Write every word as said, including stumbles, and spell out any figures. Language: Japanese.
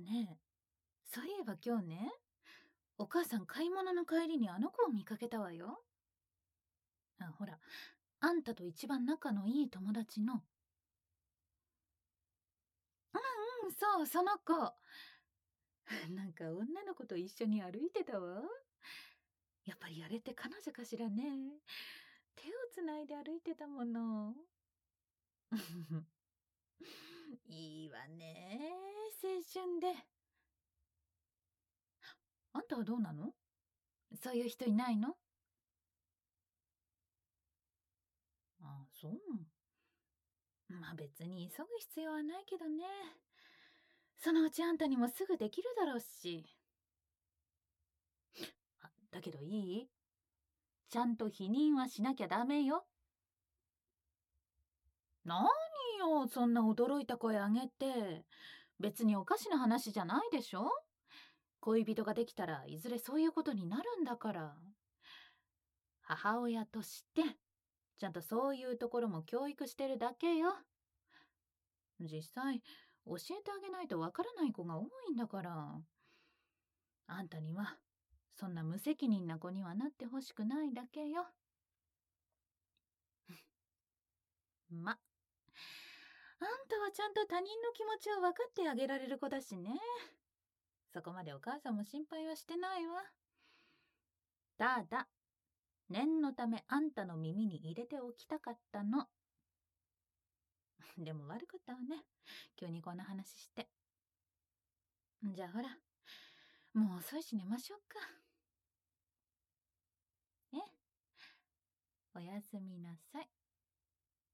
ねえ、そういえば今日ね、お母さん買い物の帰りにあの子を見かけたわよ。あ、ほら、あんたと一番仲のいい友達の。うん、そう、その子。なんか女の子と一緒に歩いてたわ。やっぱりあれって彼女かしらね。手をつないで歩いてたもの。いいわね、青春で。あんたはどうなの？そういう人いないの？あ、そう。まあ別に急ぐ必要はないけどね。そのうちあんたにもすぐできるだろうし。あ、だけどいい？ちゃんと否認はしなきゃダメよ。何よ、そんな驚いた声上げて。別におかしな話じゃないでしょ？恋人ができたらいずれそういうことになるんだから。母親として、ちゃんとそういうところも教育してるだけよ。実際、教えてあげないとわからない子が多いんだから。あんたには、そんな無責任な子にはなってほしくないだけよ。ま、あんたはちゃんと他人の気持ちを分かってあげられる子だしね。そこまでお母さんも心配はしてないわ。ただ、念のためあんたの耳に入れておきたかったの。でも悪かったわね。急にこんな話して。じゃあほら、もう遅いし寝ましょうか。え、おやすみなさい。